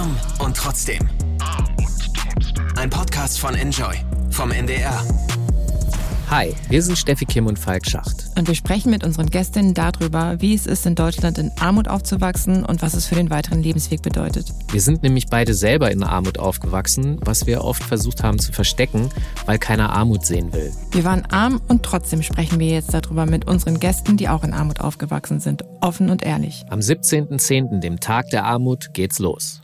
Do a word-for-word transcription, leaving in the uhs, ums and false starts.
Arm und trotzdem. Ein Podcast von Enjoy vom N D R. Hi, wir sind Steffi Kim und Falk Schacht. Und wir sprechen mit unseren Gästinnen darüber, wie es ist, in Deutschland in Armut aufzuwachsen und was es für den weiteren Lebensweg bedeutet. Wir sind nämlich beide selber in Armut aufgewachsen, was wir oft versucht haben zu verstecken, weil keiner Armut sehen will. Wir waren arm und trotzdem sprechen wir jetzt darüber mit unseren Gästen, die auch in Armut aufgewachsen sind. Offen und ehrlich. Am siebzehnten zehnten, dem Tag der Armut, geht's los.